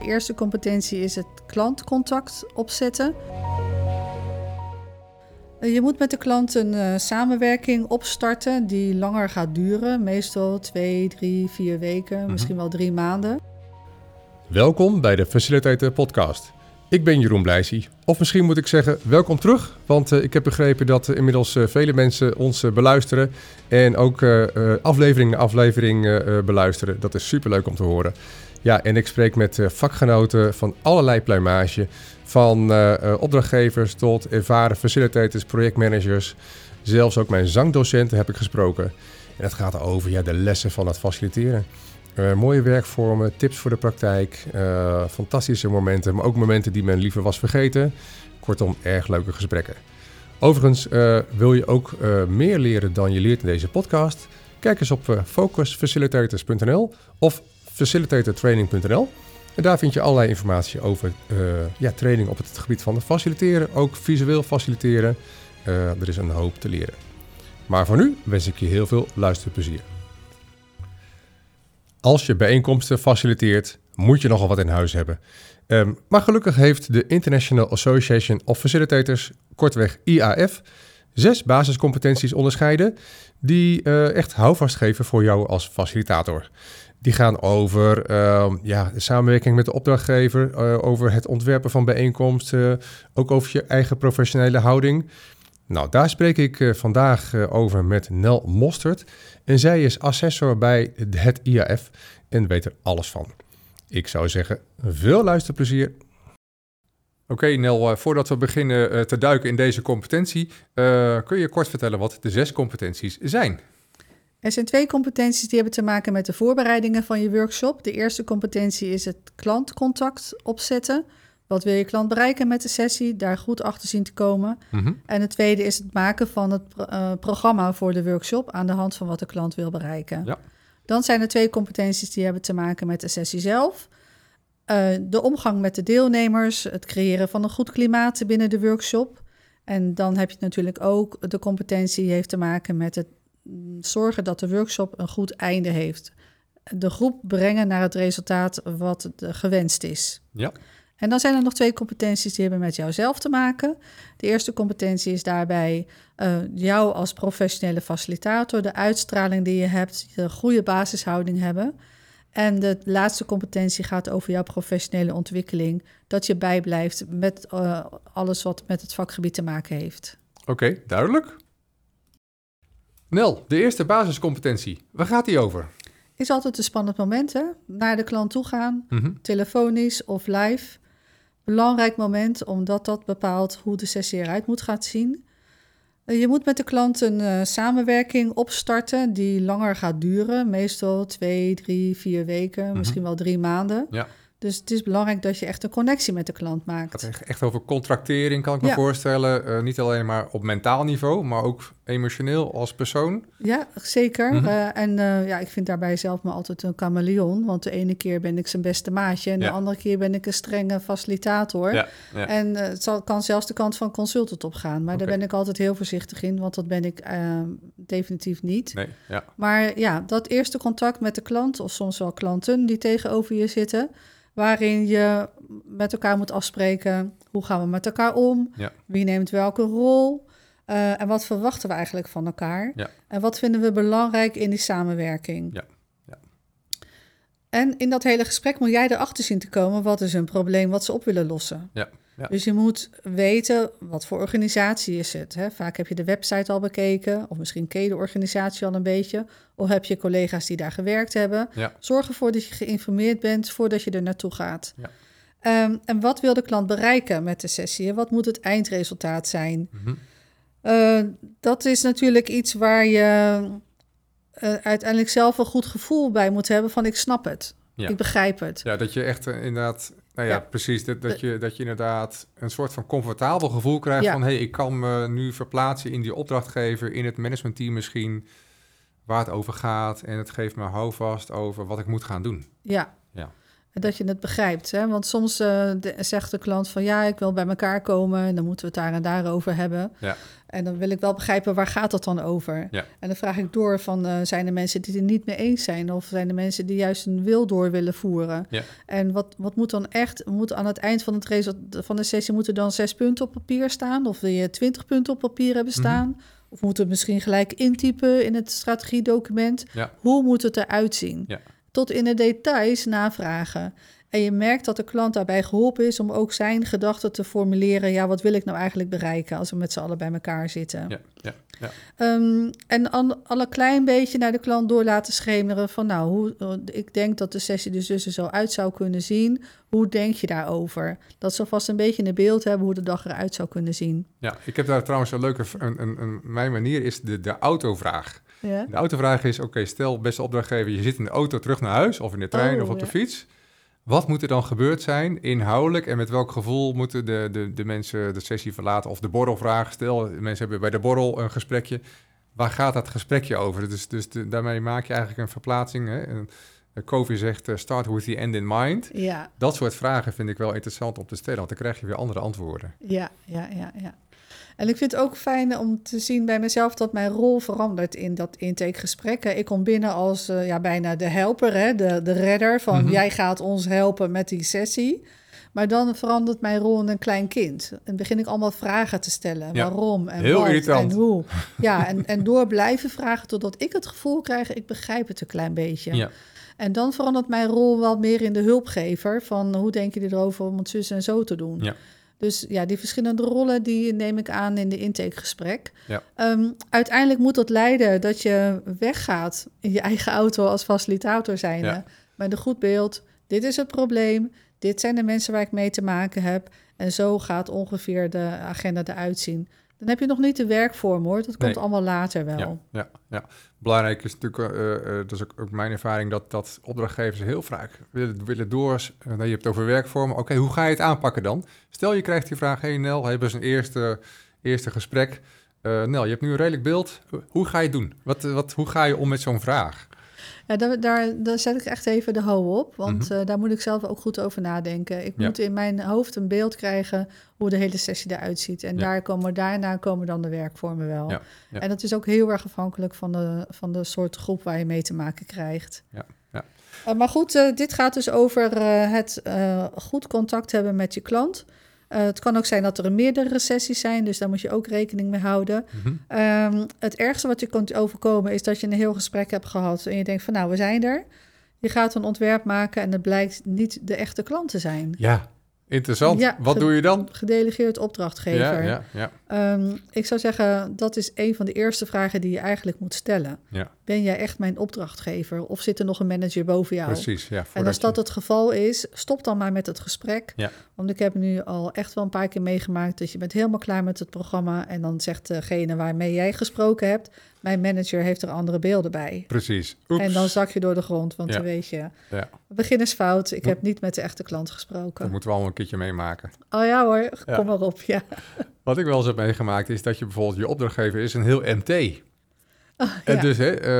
De eerste competentie is het klantcontact opzetten. Je moet met de klant een samenwerking opstarten die langer gaat duren. Meestal 2, 3, 4 weken, misschien wel 3 maanden. Welkom bij de Facilitator Podcast. Ik ben Jeroen Blijsie. Of misschien moet ik zeggen, welkom terug. Want ik heb begrepen dat inmiddels vele mensen ons beluisteren. En ook aflevering na aflevering beluisteren. Dat is superleuk om te horen. Ja, en ik spreek met vakgenoten van allerlei pluimage. Van opdrachtgevers tot ervaren facilitators, projectmanagers. Zelfs ook mijn zangdocenten heb ik gesproken. En het gaat over de lessen van het faciliteren. Mooie werkvormen, tips voor de praktijk, fantastische momenten, maar ook momenten die men liever was vergeten. Kortom, erg leuke gesprekken. Overigens, wil je ook meer leren dan je leert in deze podcast? Kijk eens op focusfacilitators.nl of facilitatortraining.nl. En daar vind je allerlei informatie over training op het gebied van het faciliteren, ook visueel faciliteren. Er is een hoop te leren. Maar voor nu wens ik je heel veel luisterplezier. Als je bijeenkomsten faciliteert, moet je nogal wat in huis hebben. Maar gelukkig heeft de International Association of Facilitators, kortweg IAF, 6 basiscompetenties onderscheiden die echt houvast geven voor jou als facilitator. Die gaan over de samenwerking met de opdrachtgever, over het ontwerpen van bijeenkomsten, ook over je eigen professionele houding. Nou, daar spreek ik vandaag over met Nel Mostert. En zij is assessor bij het IAF en weet er alles van. Ik zou zeggen, veel luisterplezier. Oké, Nel, voordat we beginnen te duiken in deze competentie, kun je kort vertellen wat de 6 competenties zijn? Er zijn 2 competenties die hebben te maken met de voorbereidingen van je workshop. De eerste competentie is het klantcontact opzetten. Wat wil je klant bereiken met de sessie? Daar goed achter zien te komen. Mm-hmm. En het tweede is het maken van het programma voor de workshop aan de hand van wat de klant wil bereiken. Ja. Dan zijn er 2 competenties die hebben te maken met de sessie zelf. De omgang met de deelnemers, het creëren van een goed klimaat binnen de workshop. En dan heb je natuurlijk ook de competentie die heeft te maken met het zorgen dat de workshop een goed einde heeft. De groep brengen naar het resultaat wat gewenst is. Ja. En dan zijn er nog 2 competenties die hebben met jouzelf te maken. De eerste competentie is daarbij jou als professionele facilitator, de uitstraling die je hebt, de goede basishouding hebben. En de laatste competentie gaat over jouw professionele ontwikkeling, dat je bijblijft met alles wat met het vakgebied te maken heeft. Oké, duidelijk. Nel, de eerste basiscompetentie, waar gaat die over? Is altijd een spannend moment, hè? Naar de klant toe gaan, telefonisch of live. Belangrijk moment, omdat dat bepaalt hoe de sessie eruit moet gaan zien. Je moet met de klant een samenwerking opstarten die langer gaat duren. Meestal 2, 3, 4 weken, misschien wel 3 maanden. Ja. Dus het is belangrijk dat je echt een connectie met de klant maakt. Het gaat echt over contractering, kan ik me voorstellen. Niet alleen maar op mentaal niveau, maar ook emotioneel als persoon. Ja, zeker. Ik vind daarbij zelf me altijd een chameleon. Want de ene keer ben ik zijn beste maatje en de andere keer ben ik een strenge facilitator. Ja. En het kan zelfs de kant van consultant op gaan. Maar daar ben ik altijd heel voorzichtig in, want dat ben ik definitief niet. Nee, ja. Maar dat eerste contact met de klant, of soms wel klanten die tegenover je zitten, waarin je met elkaar moet afspreken, hoe gaan we met elkaar om? Ja. Wie neemt welke rol? En wat verwachten we eigenlijk van elkaar? Ja. En wat vinden we belangrijk in die samenwerking? Ja. Ja. En in dat hele gesprek moet jij erachter zien te komen, wat is hun probleem, wat ze op willen lossen. Ja. Ja. Dus je moet weten, wat voor organisatie is het? Hè? Vaak heb je de website al bekeken, of misschien ken je de organisatie al een beetje, of heb je collega's die daar gewerkt hebben. Ja. Zorg ervoor dat je geïnformeerd bent voordat je er naartoe gaat. Ja. En wat wil de klant bereiken met de sessie? Wat moet het eindresultaat zijn? Mm-hmm. Dat is natuurlijk iets waar je uiteindelijk zelf een goed gevoel bij moet hebben van ik snap het, ik begrijp het. Ja, dat je echt inderdaad, precies, dat je inderdaad een soort van comfortabel gevoel krijgt van ik kan me nu verplaatsen in die opdrachtgever, in het managementteam misschien, waar het over gaat en het geeft me houvast over wat ik moet gaan doen. Ja. Ja. En dat je het begrijpt. Hè? Want soms zegt de klant van ja, ik wil bij elkaar komen en dan moeten we het daar en daarover hebben. Ja. En dan wil ik wel begrijpen, waar gaat het dan over? Ja. En dan vraag ik door van, zijn er mensen die het niet mee eens zijn? Of zijn er mensen die juist een wil door willen voeren? Ja. En wat moet dan echt, moet aan het eind van de sessie moeten dan 6 punten op papier staan? Of wil je 20 punten op papier hebben staan? Mm-hmm. Of moeten we het misschien gelijk intypen in het strategiedocument? Ja. Hoe moet het eruit zien? Ja. Tot in de details navragen. En je merkt dat de klant daarbij geholpen is om ook zijn gedachten te formuleren. Ja, wat wil ik nou eigenlijk bereiken als we met z'n allen bij elkaar zitten? Ja, ja, ja. En al een klein beetje naar de klant door laten schemeren van nou, ik denk dat de sessie er dus zo uit zou kunnen zien. Hoe denk je daarover? Dat ze alvast een beetje een beeld hebben hoe de dag eruit zou kunnen zien. Ja, ik heb daar trouwens een leuke, mijn manier is de autovraag. Ja? De autovraag is, oké, stel beste opdrachtgever, je zit in de auto terug naar huis of in de trein of op de fiets. Wat moet er dan gebeurd zijn, inhoudelijk, en met welk gevoel moeten de mensen de sessie verlaten? Of de borrelvraag, stel, mensen hebben bij de borrel een gesprekje. Waar gaat dat gesprekje over? Dus daarmee maak je eigenlijk een verplaatsing. Hè? Covey zegt, start with the end in mind. Ja. Dat soort vragen vind ik wel interessant om te stellen, want dan krijg je weer andere antwoorden. Ja. En ik vind het ook fijn om te zien bij mezelf dat mijn rol verandert in dat intakegesprek. Ik kom binnen als bijna de helper, hè, de redder van mm-hmm. Jij gaat ons helpen met die sessie. Maar dan verandert mijn rol in een klein kind. En begin ik allemaal vragen te stellen. Ja, waarom en heel wat irritant. En hoe. Ja, en door blijven vragen totdat ik het gevoel krijg, ik begrijp het een klein beetje. Ja. En dan verandert mijn rol wel meer in de hulpgever. Van hoe denk je erover om het zus en zo te doen? Ja. Dus ja, die verschillende rollen die neem ik aan in de intakegesprek. Ja. Uiteindelijk moet dat leiden dat je weggaat in je eigen auto als facilitator zijnde. Ja. Met een goed beeld, dit is het probleem, dit zijn de mensen waar ik mee te maken heb. En zo gaat ongeveer de agenda eruit zien. Dan heb je nog niet de werkvorm hoor, dat komt allemaal later wel. Ja. Belangrijk is natuurlijk, dat is ook mijn ervaring, dat opdrachtgevers heel vaak willen door. Je hebt het over werkvormen. Oké, hoe ga je het aanpakken dan? Stel je krijgt die vraag, hey Nel, hebben ze een eerste gesprek. Nel, je hebt nu een redelijk beeld. Hoe ga je het doen? Hoe ga je om met zo'n vraag? Ja, daar zet ik echt even de ho op, want mm-hmm. Daar moet ik zelf ook goed over nadenken. Ik moet in mijn hoofd een beeld krijgen hoe de hele sessie eruit ziet. En daarna komen dan de werkvormen wel. Ja. En dat is ook heel erg afhankelijk van de soort groep waar je mee te maken krijgt. Ja. Maar goed, dit gaat dus over het goed contact hebben met je klant. Het kan ook zijn dat er meerdere sessies zijn, dus daar moet je ook rekening mee houden. Mm-hmm. Het ergste wat je kunt overkomen is dat je een heel gesprek hebt gehad en je denkt van nou, we zijn er. Je gaat een ontwerp maken en het blijkt niet de echte klant te zijn. Ja, interessant. Ja, wat doe je dan? Gedelegeerd opdrachtgever. Ja. Ik zou zeggen, dat is een van de eerste vragen die je eigenlijk moet stellen. Ja. Ben jij echt mijn opdrachtgever of zit er nog een manager boven jou? Precies, ja. En als dat het geval is, stop dan maar met het gesprek. Ja. Want ik heb nu al echt wel een paar keer meegemaakt dat je bent helemaal klaar met het programma en dan zegt degene waarmee jij gesproken hebt, mijn manager heeft er andere beelden bij. Precies. Oeps. En dan zak je door de grond, want dan weet je, beginnersfout, ik heb niet met de echte klant gesproken. Dat moeten we allemaal een keertje meemaken. Oh ja hoor, kom maar op, ja. Wat ik wel eens heb meegemaakt is dat je bijvoorbeeld je opdrachtgever is een heel MT. En dus,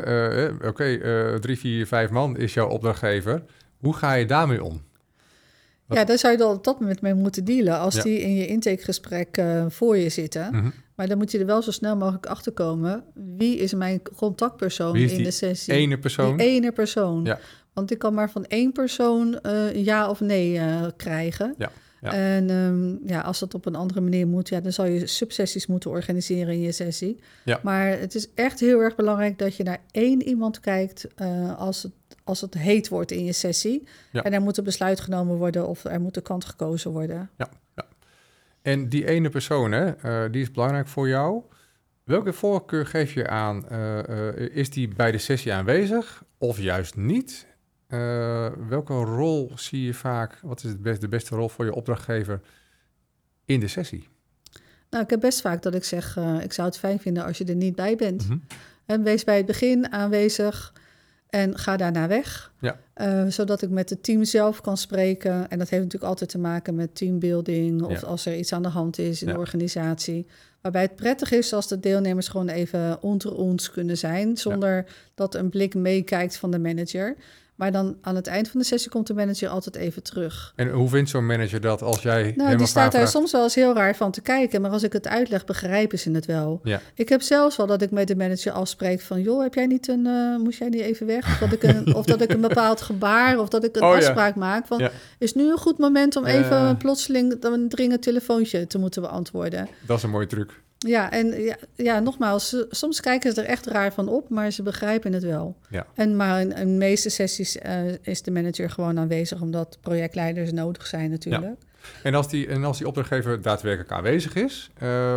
3, 4, 5 man is jouw opdrachtgever. Hoe ga je daarmee om? Ja, daar zou je dan op dat moment mee moeten dealen als die in je intakegesprek voor je zitten. Mm-hmm. Maar dan moet je er wel zo snel mogelijk achter komen. Wie is mijn contactpersoon in de sessie? Ene persoon? Die ene persoon. Ja. Want ik kan maar van één persoon ja of nee krijgen. Ja. Ja. En als dat op een andere manier moet, dan zal je subsessies moeten organiseren in je sessie. Ja. Maar het is echt heel erg belangrijk dat je naar één iemand kijkt als het heet wordt in je sessie. Ja. En er moet een besluit genomen worden of er moet een kant gekozen worden. Ja. En die ene persoon, die is belangrijk voor jou. Welke voorkeur geef je aan? Is die bij de sessie aanwezig of juist niet? Welke rol zie je vaak, wat is de beste rol voor je opdrachtgever in de sessie? Nou, ik heb best vaak dat ik zeg, ik zou het fijn vinden als je er niet bij bent. Mm-hmm. En wees bij het begin aanwezig en ga daarna weg. Ja. Zodat ik met het team zelf kan spreken. En dat heeft natuurlijk altijd te maken met teambuilding of als er iets aan de hand is in de organisatie. Waarbij het prettig is als de deelnemers gewoon even onder ons kunnen zijn, zonder dat een blik meekijkt van de manager. Maar dan aan het eind van de sessie komt de manager altijd even terug. En hoe vindt zo'n manager dat als jij die staat daar soms wel eens heel raar van te kijken. Maar als ik het uitleg, begrijpen ze het wel. Ja. Ik heb zelfs wel dat ik met de manager afspreek van... joh, heb jij niet moest jij niet even weg? Of dat ik een bepaald gebaar of dat ik een afspraak maak. Van, is nu een goed moment om even plotseling een dringend telefoontje te moeten beantwoorden? Dat is een mooie truc. Ja, en nogmaals, soms kijken ze er echt raar van op, maar ze begrijpen het wel. Ja. Maar in de meeste sessies is de manager gewoon aanwezig, omdat projectleiders nodig zijn natuurlijk. Ja. En als die opdrachtgever daadwerkelijk aanwezig is,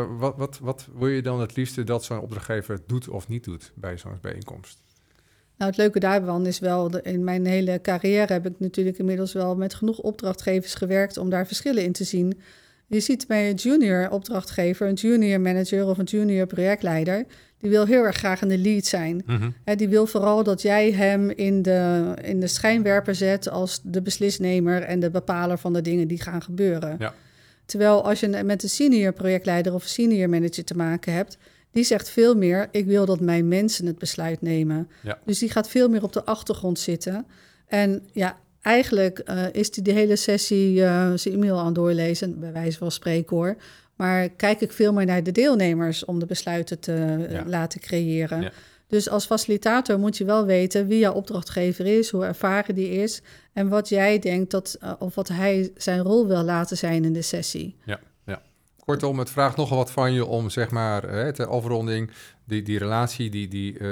wat wil je dan het liefste dat zo'n opdrachtgever doet of niet doet bij zo'n bijeenkomst? Nou, het leuke daarvan is wel, in mijn hele carrière heb ik natuurlijk inmiddels wel met genoeg opdrachtgevers gewerkt om daar verschillen in te zien. Je ziet bij een junior opdrachtgever, een junior manager of een junior projectleider, die wil heel erg graag in de lead zijn. Mm-hmm. Die wil vooral dat jij hem in de schijnwerper zet als de beslisnemer en de bepaler van de dingen die gaan gebeuren. Ja. Terwijl als je met een senior projectleider of senior manager te maken hebt, die zegt veel meer, ik wil dat mijn mensen het besluit nemen. Ja. Dus die gaat veel meer op de achtergrond zitten. En eigenlijk is die de hele sessie zijn e-mail aan het doorlezen, bij wijze van spreken hoor. Maar kijk ik veel meer naar de deelnemers om de besluiten te laten creëren. Ja. Dus als facilitator moet je wel weten wie jouw opdrachtgever is, hoe ervaren die is en wat jij denkt of wat hij zijn rol wil laten zijn in de sessie. Ja. Kortom, het vraagt nogal wat van je om, zeg maar, ter afronding, die relatie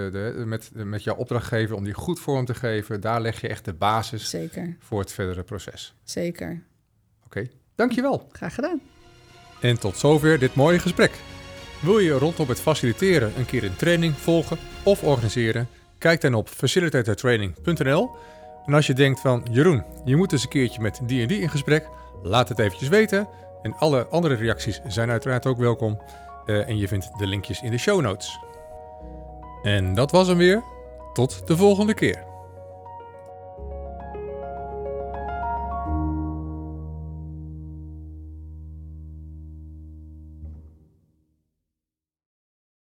met jouw opdrachtgever, om die goed vorm te geven. Daar leg je echt de basis voor het verdere proces. Zeker. Oké, dankjewel. Graag gedaan. En tot zover dit mooie gesprek. Wil je rondom het faciliteren een keer een training volgen of organiseren? Kijk dan op facilitatortraining.nl. En als je denkt van, Jeroen, je moet eens een keertje met die en die in gesprek, laat het eventjes weten. En alle andere reacties zijn uiteraard ook welkom. En je vindt de linkjes in de show notes. En dat was hem weer. Tot de volgende keer.